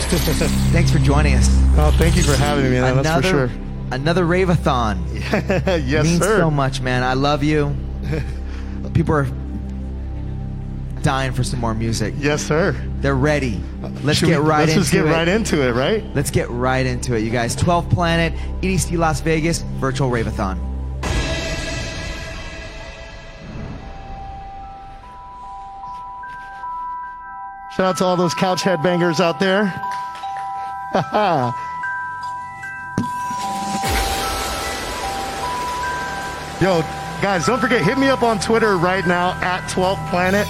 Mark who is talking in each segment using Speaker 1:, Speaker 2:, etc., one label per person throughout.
Speaker 1: Thanks for joining us.
Speaker 2: Oh, thank you for having me, man. That's for sure.
Speaker 1: Another Rave-a-thon.
Speaker 2: Yes,
Speaker 1: means
Speaker 2: sir.
Speaker 1: so much, man. I love you. People are dying for some more music.
Speaker 2: Yes, sir.
Speaker 1: They're ready. Let's get right into it.
Speaker 2: Let's just get right into it, right?
Speaker 1: Let's get right into it, you guys. 12th Planet, EDC Las Vegas, virtual Rave-a-thon.
Speaker 2: Shout out to all those couch headbangers out there. Yo, guys, don't forget, hit me up on Twitter right now at 12th Planet.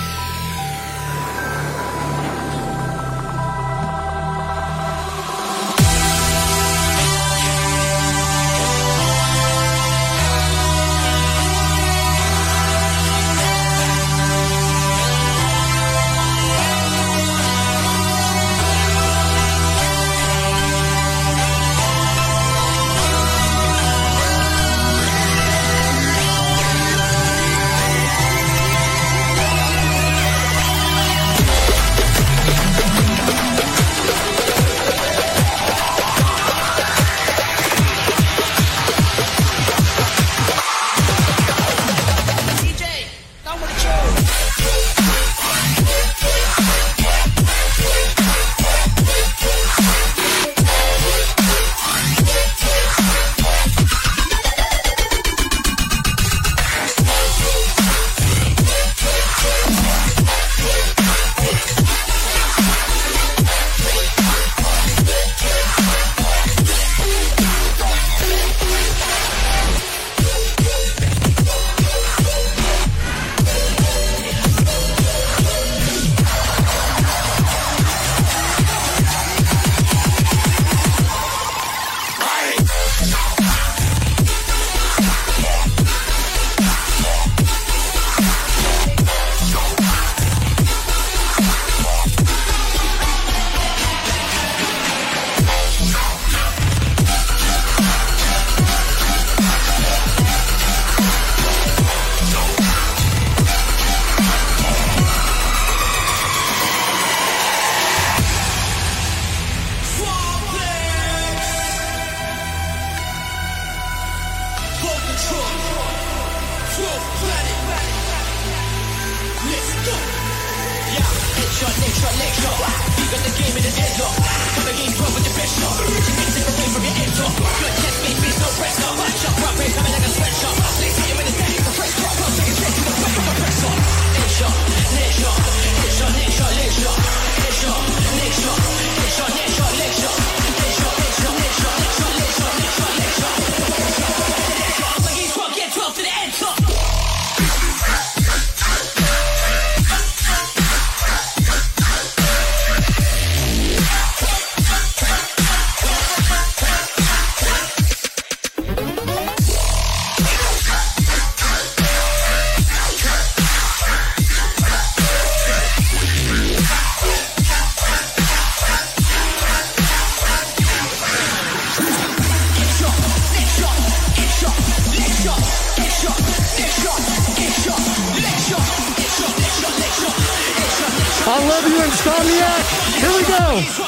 Speaker 2: I love you, Insomniac. Here we go.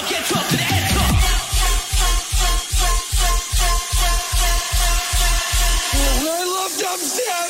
Speaker 2: I love dubstep.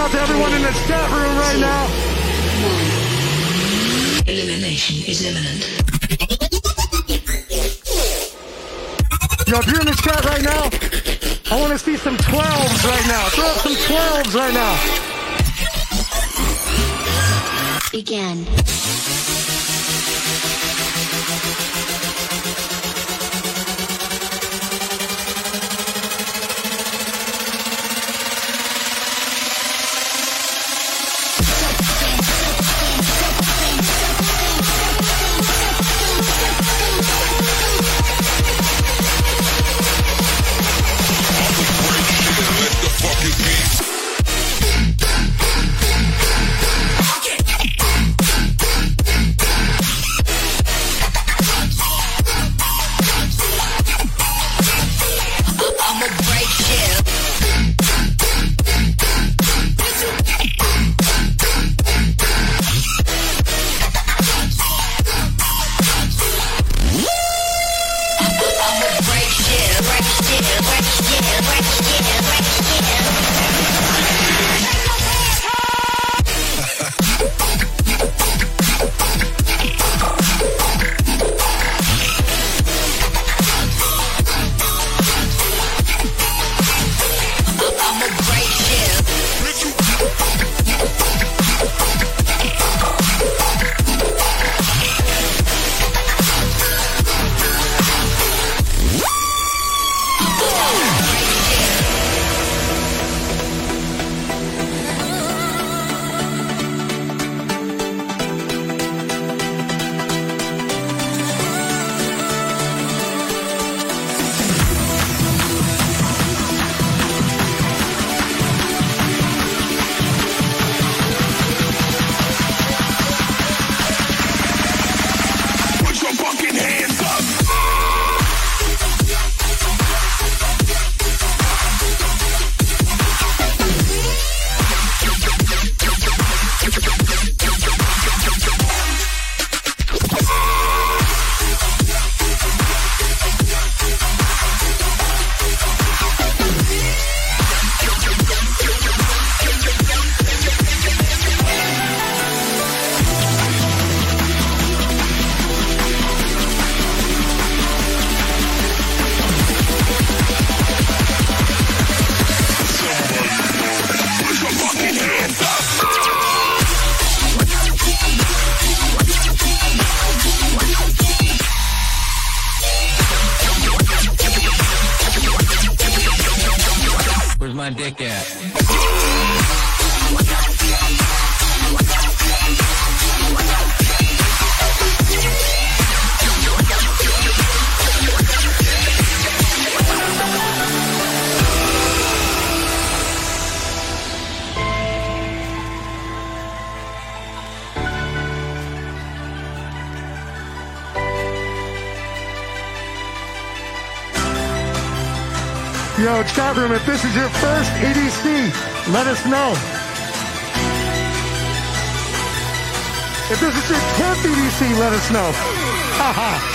Speaker 2: out to everyone in the chat room right now.
Speaker 3: Elimination is imminent.
Speaker 2: Yo, if you're in the chat right now, I want to see some 12s right now. Throw up some 12s right now.
Speaker 3: Begin.
Speaker 4: my dick at?
Speaker 2: Yo, chat room, if this is your first EDC, let us know. If this is your 10th EDC, let us know. Haha.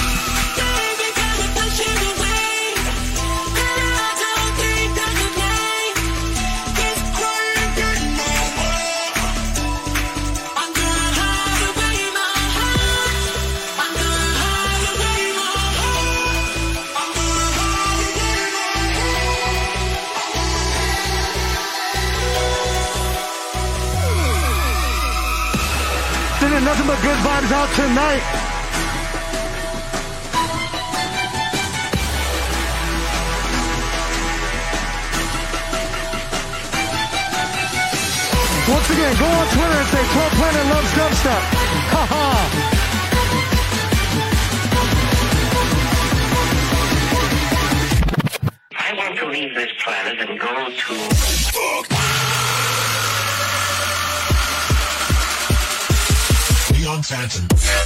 Speaker 2: Nothing but good vibes out tonight. Once again, go on Twitter and say 12 Planet loves dubstep. Haha.
Speaker 5: I want to leave this planet and go to...
Speaker 6: Leon Sanson.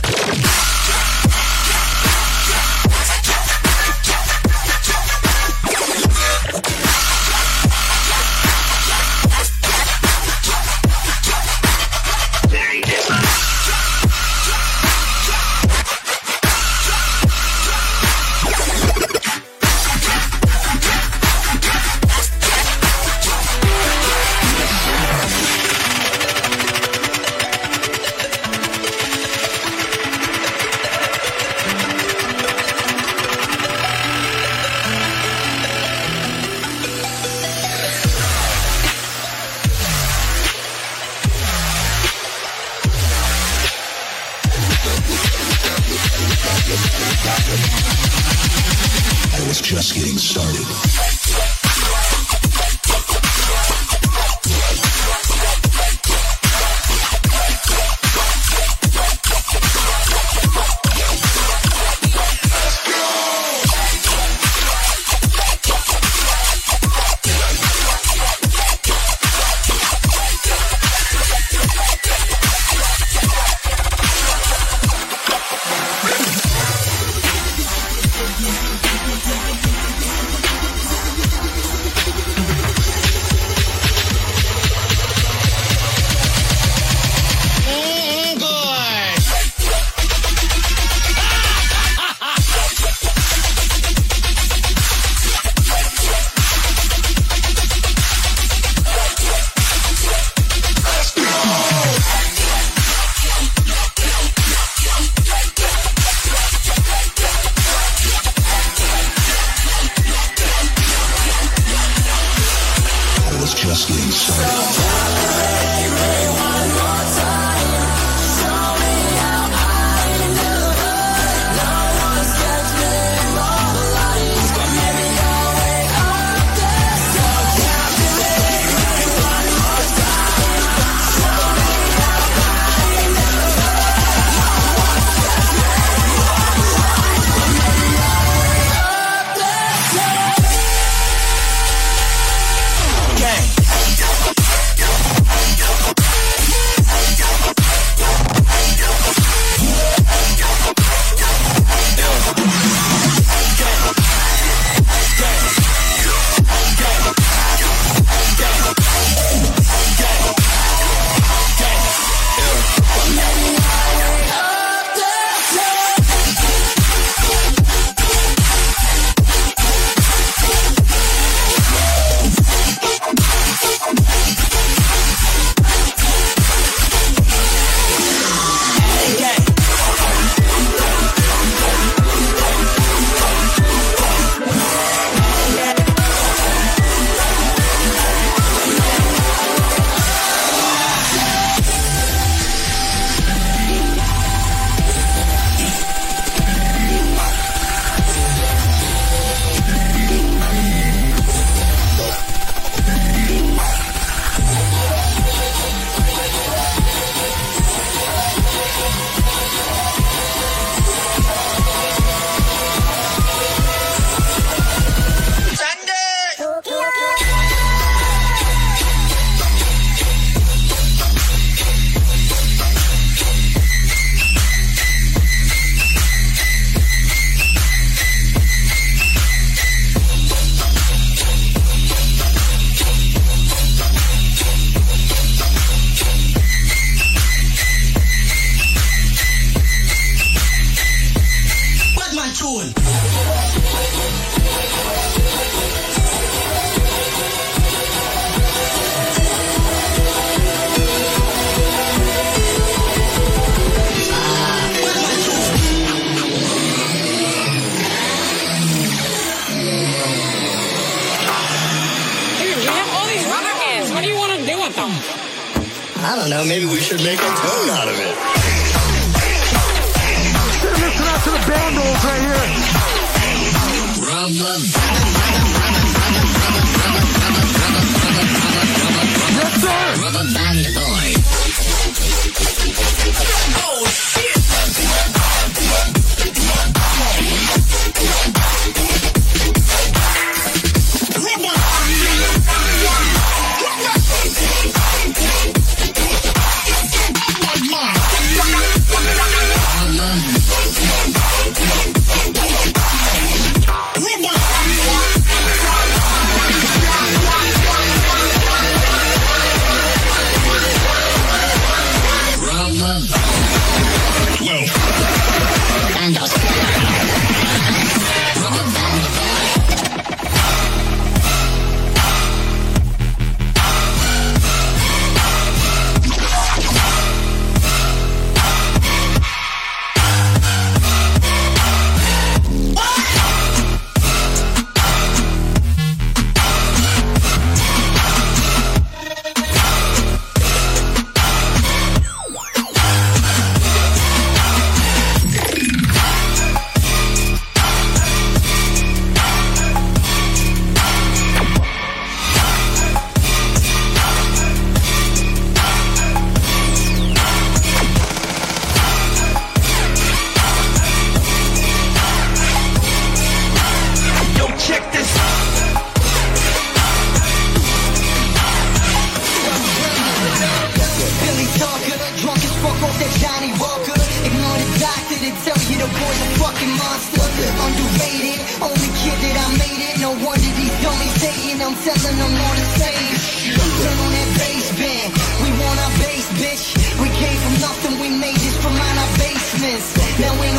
Speaker 5: Very different.
Speaker 6: I was just getting started. Just getting started.
Speaker 7: I don't know, maybe we should make a tune out of it.
Speaker 2: Listen out to the Vandals right here. Yes, sir.
Speaker 7: Rubber Band Boy. Oh, shit.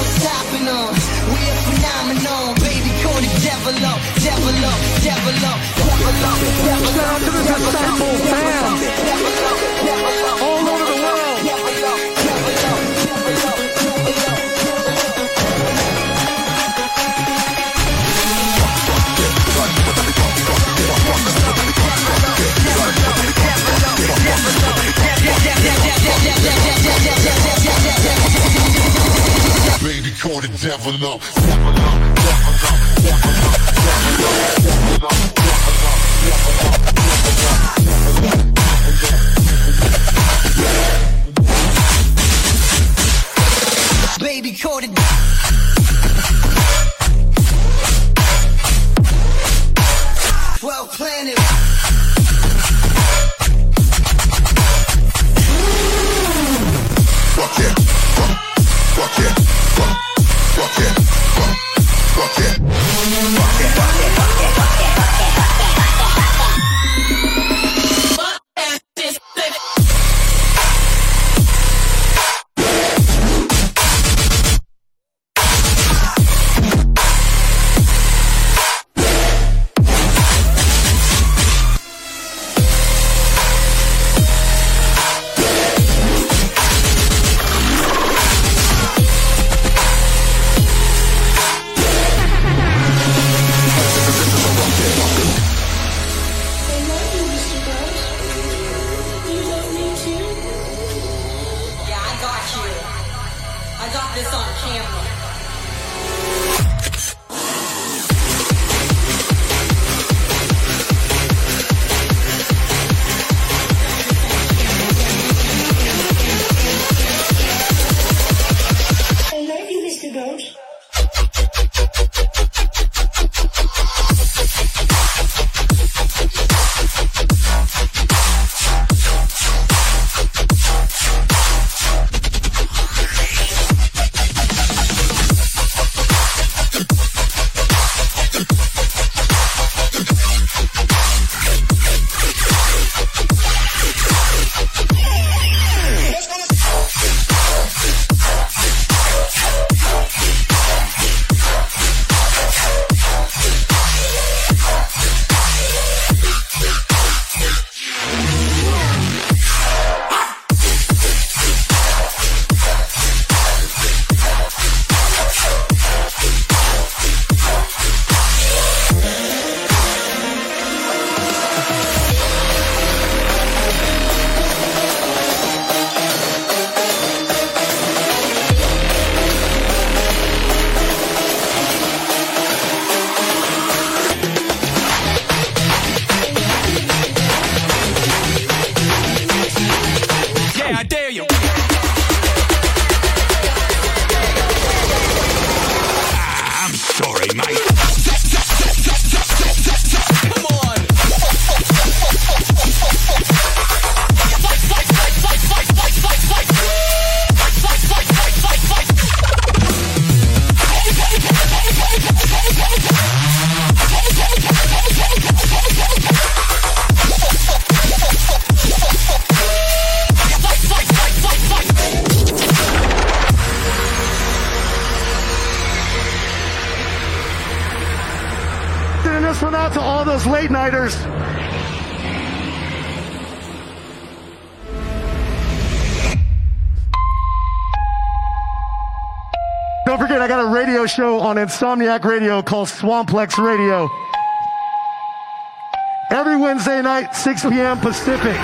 Speaker 8: stopping them. We're phenomenal, baby, call it devil up, devil up, devil up, devil up, devil up.
Speaker 2: Shout out to the Disciple fam all over the world.
Speaker 6: Baby, call the devil up.
Speaker 8: Baby, call it. Well, planet.
Speaker 6: Fuck yeah. Fuck yeah. Fuck yeah. Fuck yeah.
Speaker 2: This one out to all those late nighters. Don't forget, I got a radio show on Insomniac Radio called Swamplex Radio. Every Wednesday night, 6 p.m. Pacific.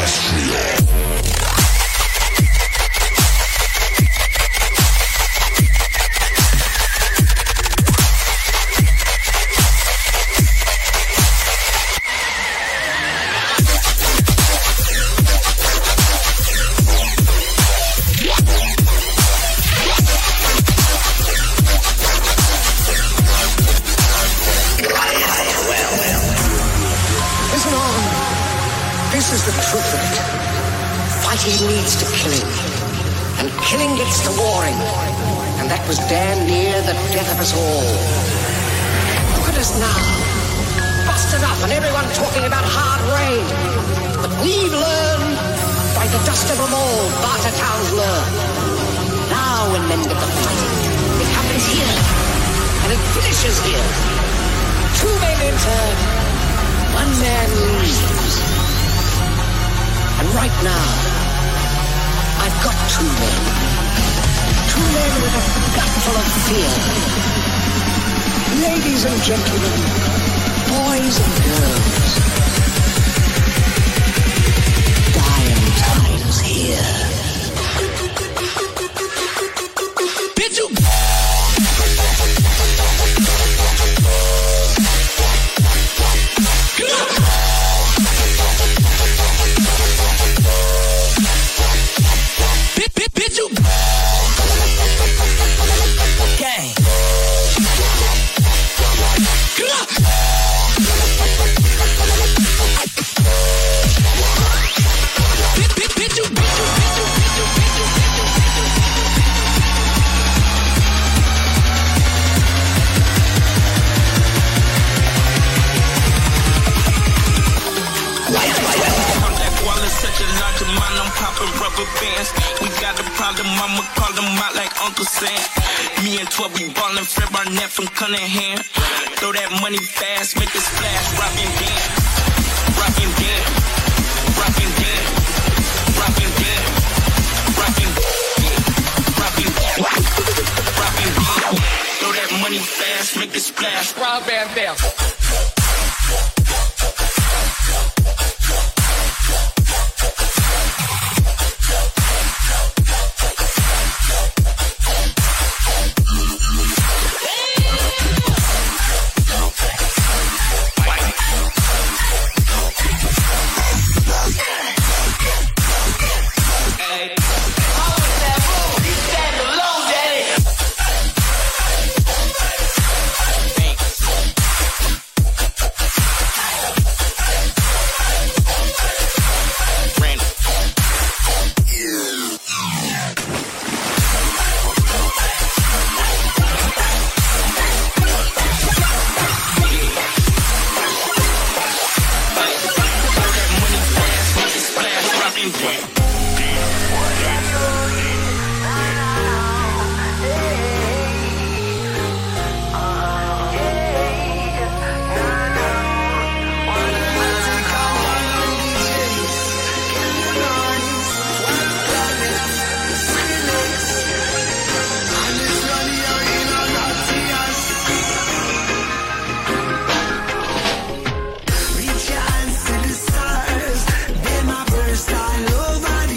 Speaker 9: This is the truth of it. Fighting leads to killing, and killing gets to warring, and that was damn near the death of us all. Look at us now, busted up and everyone talking about hard rain. But we've learned, by the dust of them all, Barter towns learn. Now when men get the fighting, it happens here, and it finishes here. 2 men enter, 1 man leaves. And right now, I've got 2 men. 2 men with a gut full of fear. Ladies and gentlemen, boys and girls, dying times here. Bitch, you...
Speaker 10: I'ma call them out like Uncle Sam. Me and 12, we ballin', Fred Barnett from Cunningham. Throw that money fast, make it splash, rockin' Dan, rockin' Dan, rockin' Dan, rockin' Dan, rockin' rockin' rockin' Dan. Throw that money fast, make it splash, Rob Van Dam.
Speaker 8: Reach your hands to the stars. They my first all over.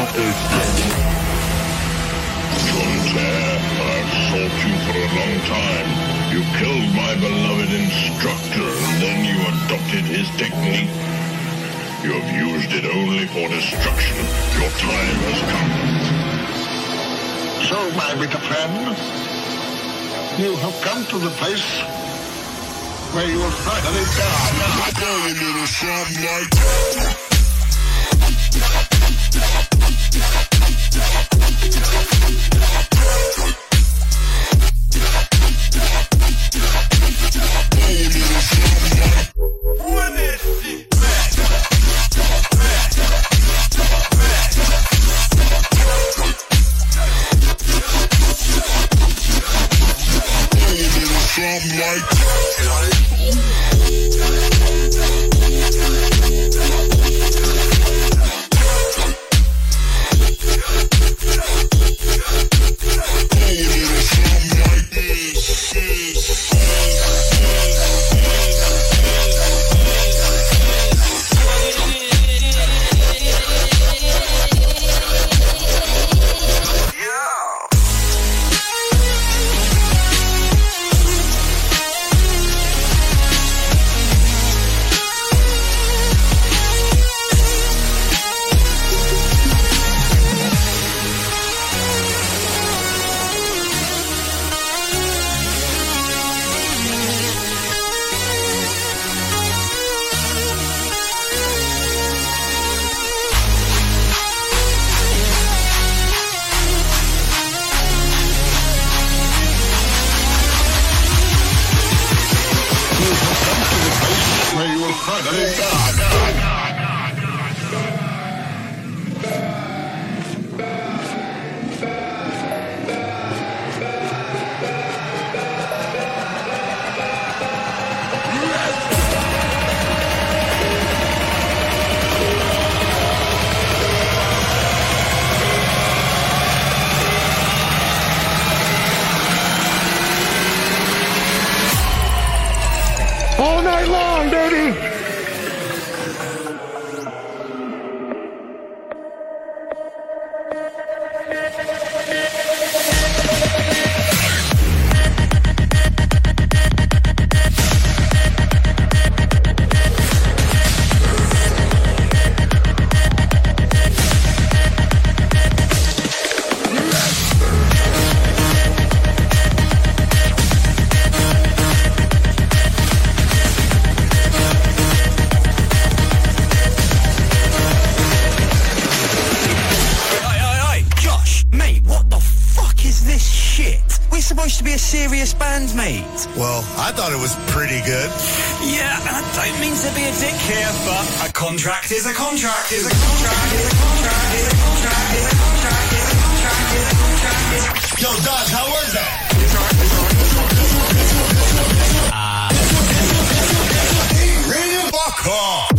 Speaker 6: I've sought you for a long time. You killed my beloved instructor, and then you adopted his technique. You have used it only for destruction. Your time has come. So, my little friend, you have come to the place where you will finally die. Go a little something like that.
Speaker 2: All night long, baby!
Speaker 11: Supposed to be a serious band, mate.
Speaker 12: Well, I thought it was pretty good.
Speaker 11: Yeah, I don't mean to be a dick here, but a contract is a contract is a contract is a contract is a contract is a contract is a contract is a contract is a contract.
Speaker 12: Yo, Dodge, how was that? Ready? Fuck off.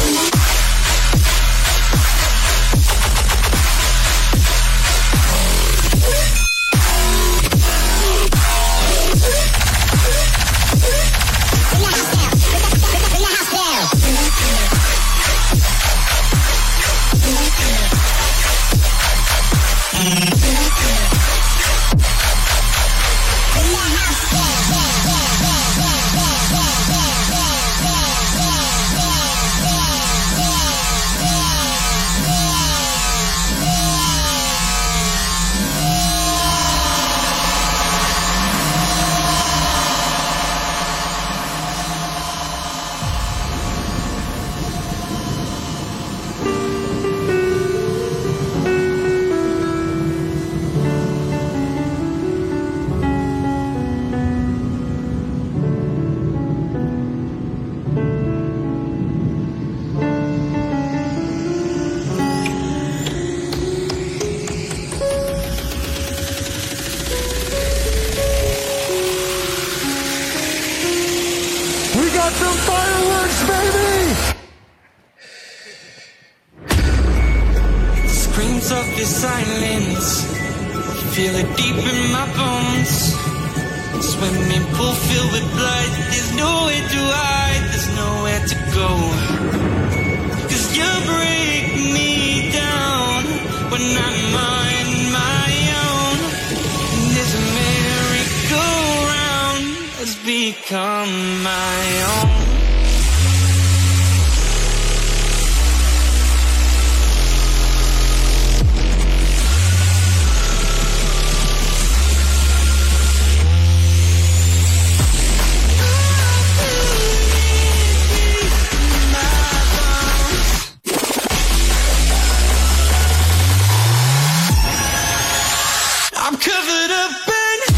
Speaker 2: Some fireworks, baby!
Speaker 10: Screams of the silence, feel it deep in my bones. Swimming pool filled with blood, there's nowhere to hide, there's nowhere to go. 'Cause you break me down when become my own. I'm covered up in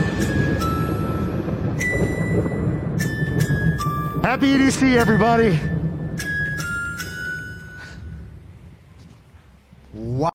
Speaker 2: Happy EDC, everybody.